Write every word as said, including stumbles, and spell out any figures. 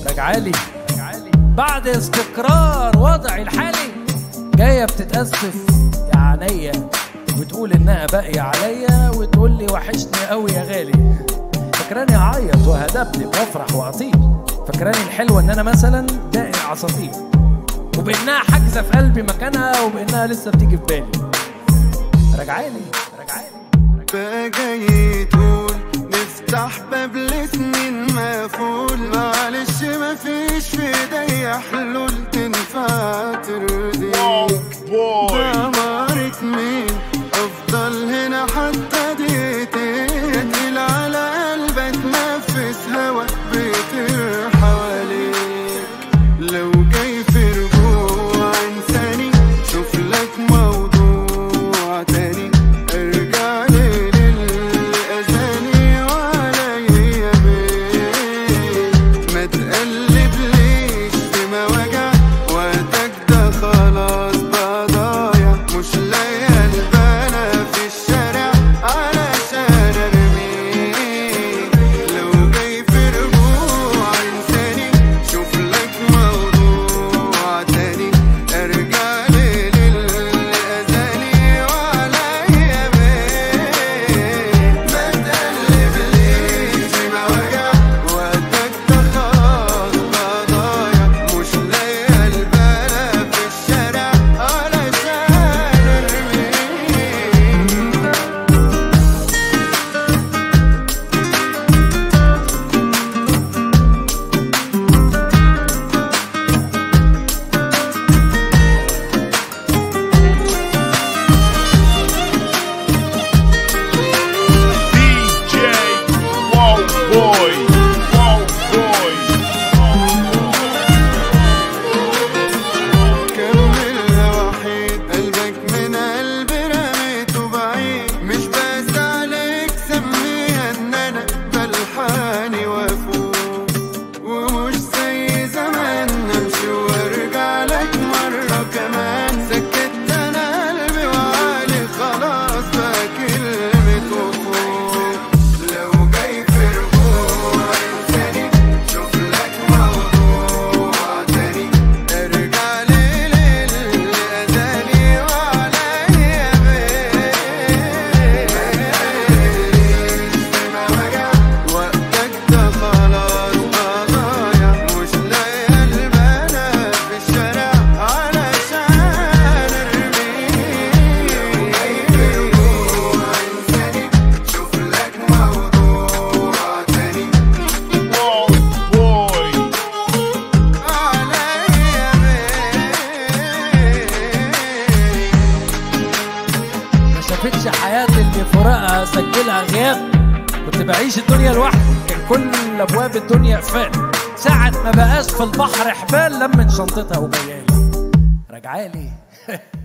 راجعالي بعد استقرار وضعي الحالي، جاية بتتأسف يا عينيا وتقول انها باقية عليا، وتقول لي وحشني قوي يا غالي. فكراني اعيط وهدبني وافرح واطير، فكراني الحلوة ان انا مثلا داقي عصافير، وبانها حاجزة في قلبي مكانها، وبانها لسه بتيجي في بالي. راجعالي راجعالي بقى جاي تقول نفتح باب لسنين مقفول، معلش مفيش في ايديا حلول تنفع ترضيك. دمرت مين افضل هنا حتى دقيقتين، تقيل على قلبك تنفس هوا بيطير حواليك. لو جاي في رجوع انساني شوف لك موضوع تاني، ارجع لي للأذاني وعليا بيه. ما تقلبليش في مواجع وقتك ده خلاص بقى ضايع، مش لاقي البنا في الشارع علشان ارميك. لو جاي في رجوع انساني شوف لك موضوع تاني، ارجع لي للأذاني وعليا بيه. ما تقلبليش في مواجع وقتك ده خلاص بقى ضايع، مش لاقي البنا في الشارع علشان ارميك. دي جي واو بوي واو بوي. كملها وحيد قلبك من قلبي رميته بعيد، مش بس عليك سميها ان انا بلحاني وافوق، ومش زي زمان امشي وارجع لك مرة كمان. سكت انا قلبي وعالي خلاص بقى كلمة وفوق. لو جاي في رجوع انساني شوف لك موضوع تاني، ارجع لي للأذاني وعليا بيه. في مواجع وقتك ده خلاص بقى ضايع، مش لاقي البنا في الشارع علشان ارميك. لو جاي في رجوع انساني شوف لك موضوع تاني، واو بوي. عليا بيه. ما شافتش حياتي اللي فراقها سجلها غياب، كنت بعيش الدنيا لوحدي، كان كل ابواب الدنيا قفال، ساعة ما بقاش في البحر حبال لمن شنطتها وجايالي. راجعالي